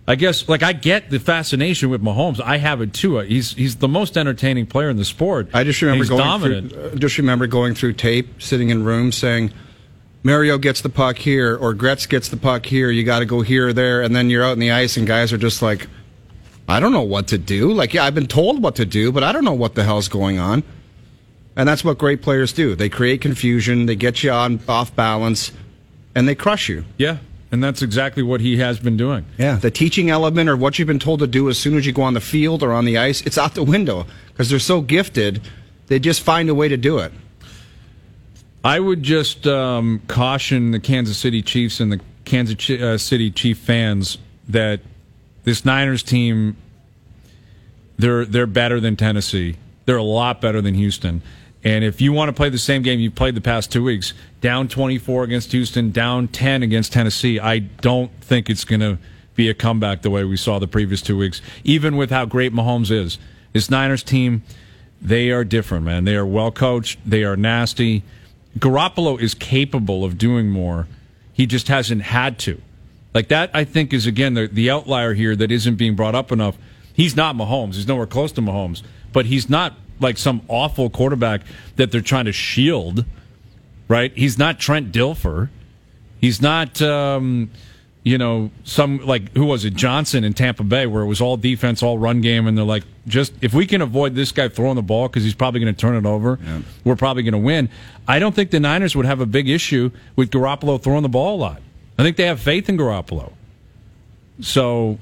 I guess, like, I get the fascination with Mahomes. I have it too. He's the most entertaining player in the sport. I just remember going through tape, sitting in rooms, saying, Mario gets the puck here, or Gretz gets the puck here. You got to go here or there, and then you're out in the ice, and guys are just like, I don't know what to do. Like, yeah, I've been told what to do, but I don't know what the hell's going on. And that's what great players do. They create confusion, they get you off balance, and they crush you. Yeah. And that's exactly what he has been doing. Yeah, the teaching element or what you've been told to do as soon as you go on the field or on the ice, it's out the window because they're so gifted, they just find a way to do it. I would just caution the Kansas City Chiefs and the Kansas City Chief fans that this Niners team, they're better than Tennessee. They're a lot better than Houston. And if you want to play the same game you've played the past 2 weeks, down 24 against Houston, down 10 against Tennessee, I don't think it's going to be a comeback the way we saw the previous 2 weeks, even with how great Mahomes is. This Niners team, they are different, man. They are well-coached. They are nasty. Garoppolo is capable of doing more. He just hasn't had to. Like that, I think, is, again, the outlier here that isn't being brought up enough. He's not Mahomes. He's nowhere close to Mahomes. But he's not like some awful quarterback that they're trying to shield, right? He's not Trent Dilfer. He's not, some, like, who was it, Johnson in Tampa Bay, where it was all defense, all run game, and they're like, just, if we can avoid this guy throwing the ball because he's probably going to turn it over, we're probably going to win. I don't think the Niners would have a big issue with Garoppolo throwing the ball a lot. I think they have faith in Garoppolo. So...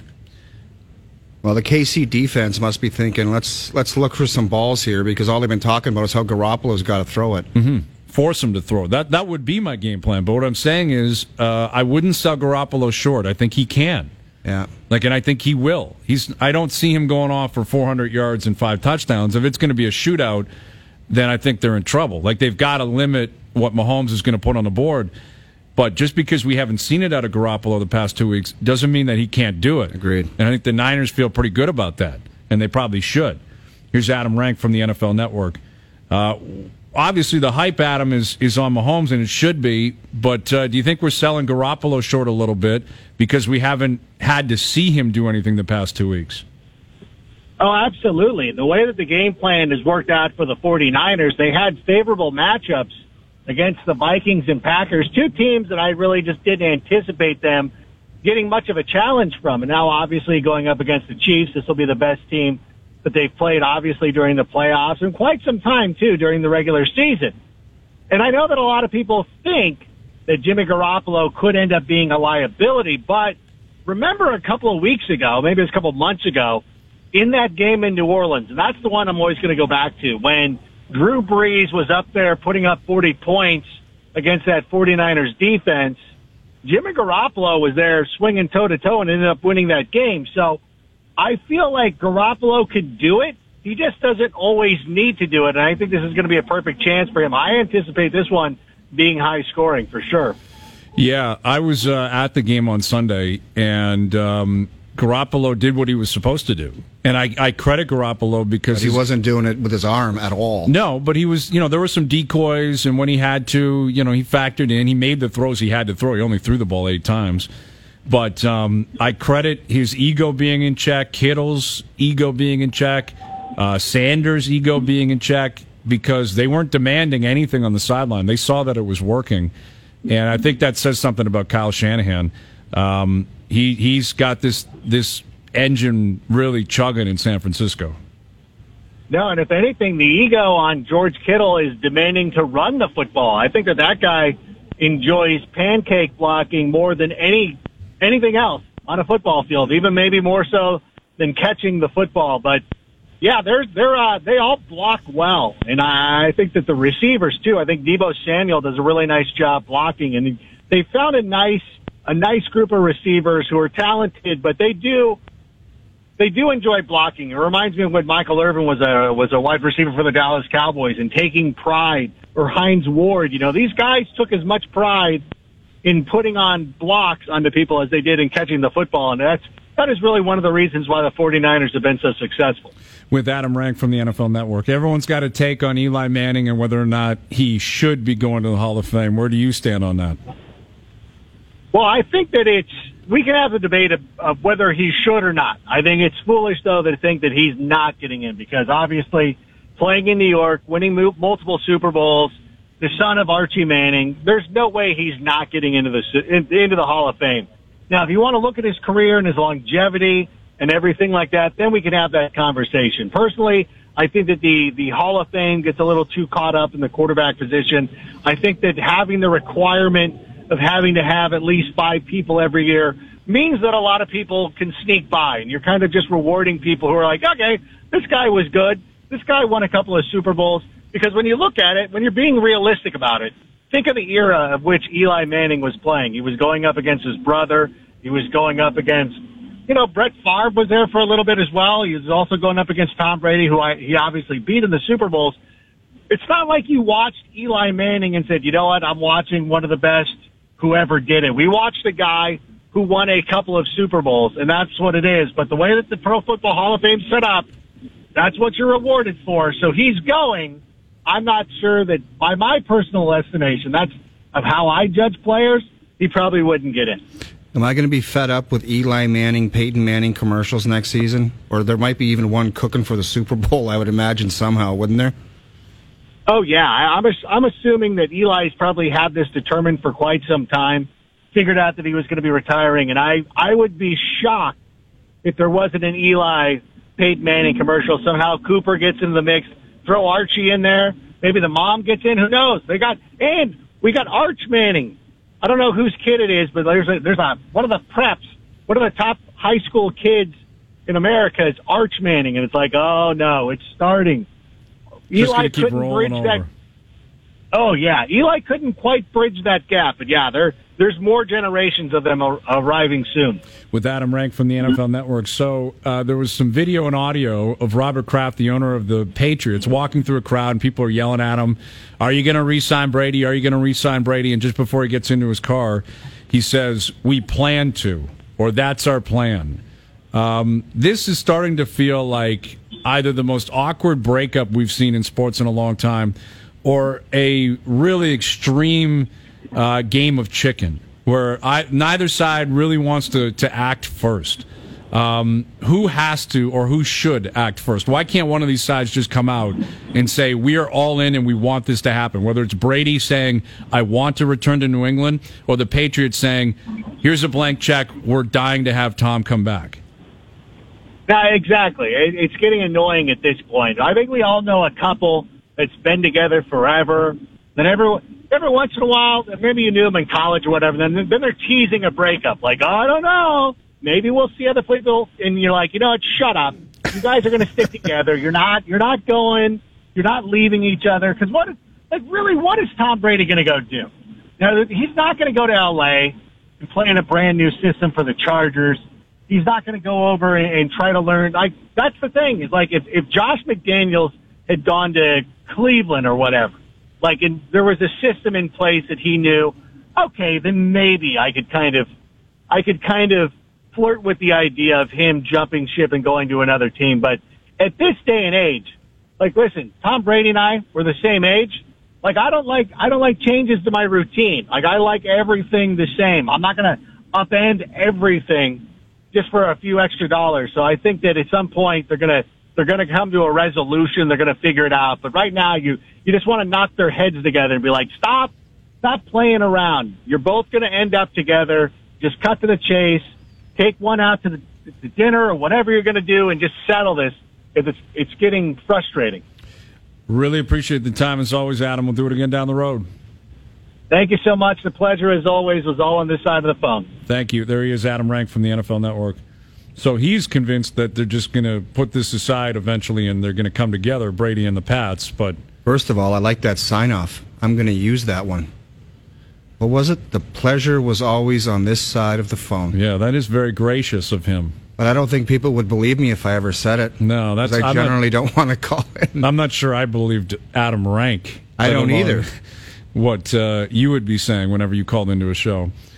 Well, the KC defense must be thinking, let's look for some balls here because all they've been talking about is how Garoppolo's got to throw it. Mm-hmm. Force him to throw. That would be my game plan. But what I'm saying is I wouldn't sell Garoppolo short. I think he can. Yeah. And I think he will. I don't see him going off for 400 yards and 5 touchdowns. If it's going to be a shootout, then I think they're in trouble. Like, they've got to limit what Mahomes is going to put on the board. But just because we haven't seen it out of Garoppolo the past 2 weeks doesn't mean that he can't do it. Agreed. And I think the Niners feel pretty good about that, and they probably should. Here's Adam Rank from the NFL Network. Obviously, the hype, Adam, is on Mahomes, and it should be. But do you think we're selling Garoppolo short a little bit because we haven't had to see him do anything the past 2 weeks? Oh, absolutely. The way that the game plan has worked out for the 49ers, they had favorable matchups against the Vikings and Packers, two teams that I really just didn't anticipate them getting much of a challenge from. And now, obviously, going up against the Chiefs, this will be the best team that they've played, obviously, during the playoffs and quite some time, too, during the regular season. And I know that a lot of people think that Jimmy Garoppolo could end up being a liability, but remember a couple of weeks ago, maybe it was a couple of months ago, in that game in New Orleans, and that's the one I'm always going to go back to, when Drew Brees was up there putting up 40 points against that 49ers defense, Jimmy Garoppolo was there swinging toe-to-toe and ended up winning that game. So I feel like Garoppolo could do it. He just doesn't always need to do it, and I think this is going to be a perfect chance for him. I anticipate this one being high-scoring for sure. Yeah, I was at the game on Sunday, and Garoppolo did what he was supposed to do. And I credit Garoppolo because he wasn't doing it with his arm at all. No, but he was, there were some decoys, and when he had to, he factored in. He made the throws he had to throw. He only threw the ball 8 times. But I credit his ego being in check, Kittle's ego being in check, Sanders' ego being in check, because they weren't demanding anything on the sideline. They saw that it was working. And I think that says something about Kyle Shanahan. He's got this engine really chugging in San Francisco. No, and if anything, the ego on George Kittle is demanding to run the football. I think that guy enjoys pancake blocking more than anything else on a football field, even maybe more so than catching the football. But yeah, they all block well, and I think that the receivers too. I think Deebo Samuel does a really nice job blocking, and they found a nice group of receivers who are talented, but they do enjoy blocking. It reminds me of when Michael Irvin was a wide receiver for the Dallas Cowboys and taking pride, or Hines Ward. These guys took as much pride in putting on blocks onto people as they did in catching the football, and that is really one of the reasons why the 49ers have been so successful. With Adam Rank from the NFL Network. Everyone's got a take on Eli Manning and whether or not he should be going to the Hall of Fame. Where do you stand on that? Well, I think that we can have the debate of whether he should or not. I think it's foolish, though, to think that he's not getting in because obviously playing in New York, winning multiple Super Bowls, the son of Archie Manning, there's no way he's not getting into the Hall of Fame. Now, if you want to look at his career and his longevity and everything like that, then we can have that conversation. Personally, I think that the Hall of Fame gets a little too caught up in the quarterback position. I think that having the requirement of having to have at least 5 people every year means that a lot of people can sneak by, and you're kind of just rewarding people who are like, okay, this guy was good. This guy won a couple of Super Bowls. Because when you look at it, when you're being realistic about it, think of the era of which Eli Manning was playing. He was going up against his brother. He was going up against, Brett Favre was there for a little bit as well. He was also going up against Tom Brady, who he obviously beat in the Super Bowls. It's not like you watched Eli Manning and said, you know what, I'm watching one of the best who ever did it. We watched a guy who won a couple of Super Bowls, and that's what it is. But the way that the Pro Football Hall of Fame's set up, that's what you're rewarded for. So he's going. I'm not sure that, by my personal estimation, that's of how I judge players, he probably wouldn't get in. Am I going to be fed up with Eli Manning, Peyton Manning commercials next season? Or there might be even one cooking for the Super Bowl, I would imagine, somehow, wouldn't there? Oh, yeah. I'm assuming that Eli's probably had this determined for quite some time, figured out that he was going to be retiring, and I would be shocked if there wasn't an Eli Peyton Manning commercial. Somehow Cooper gets into the mix. Throw Archie in there. Maybe the mom gets in. Who knows? We got Arch Manning. I don't know whose kid it is, but there's one of the preps, one of the top high school kids in America is Arch Manning, and it's like, oh no, it's starting. Just Eli keep couldn't bridge over. that. Oh yeah, Eli couldn't quite bridge that gap, but yeah, there's more generations of them arriving soon. With Adam Rank from the NFL Network. So there was some video and audio of Robert Kraft, the owner of the Patriots, walking through a crowd, and people are yelling at him, are you going to re-sign Brady? Are you going to re-sign Brady? And just before he gets into his car, he says, we plan to, or that's our plan. This is starting to feel like either the most awkward breakup we've seen in sports in a long time or a really extreme game of chicken where neither side really wants to act first. Who has to or who should act first? Why can't one of these sides just come out and say, we are all in and we want this to happen? Whether it's Brady saying, I want to return to New England, or the Patriots saying, here's a blank check, we're dying to have Tom come back. No, exactly. It's getting annoying at this point. I think we all know a couple that's been together forever. Then every once in a while, maybe you knew them in college or whatever, then they're teasing a breakup. Like, oh, I don't know. Maybe we'll see other people. And you're like, you know what, shut up. You guys are going to stick together. You're not going. You're not leaving each other. Because what is Tom Brady going to go do? Now, he's not going to go to L.A. and play in a brand new system for the Chargers. He's not going to go over and try to learn. Like, that's the thing. Is like if Josh McDaniels had gone to Cleveland or whatever, there was a system in place that he knew, okay, then maybe I could kind of flirt with the idea of him jumping ship and going to another team. But at this day and age, listen, Tom Brady and I were the same age. I don't like changes to my routine. I like everything the same. I'm not going to upend everything just for a few extra dollars. So I think that at some point they're going to come to a resolution. They're going to figure it out. But right now you just want to knock their heads together and be like, stop playing around. You're both going to end up together. Just cut to the chase. Take one out to the dinner or whatever you're going to do and just settle this. It's getting frustrating. Really appreciate the time as always, Adam. We'll do it again down the road. Thank you so much. The pleasure, as always, was all on this side of the phone. Thank you. There he is, Adam Rank from the NFL Network. So he's convinced that they're just going to put this aside eventually and they're going to come together, Brady and the Pats. But first of all, I like that sign-off. I'm going to use that one. What was it? The pleasure was always on this side of the phone. Yeah, that is very gracious of him. But I don't think people would believe me if I ever said it. No, that's. I generally don't want to call it. I'm not sure I believed Adam Rank. I don't either. What you would be saying whenever you called into a show.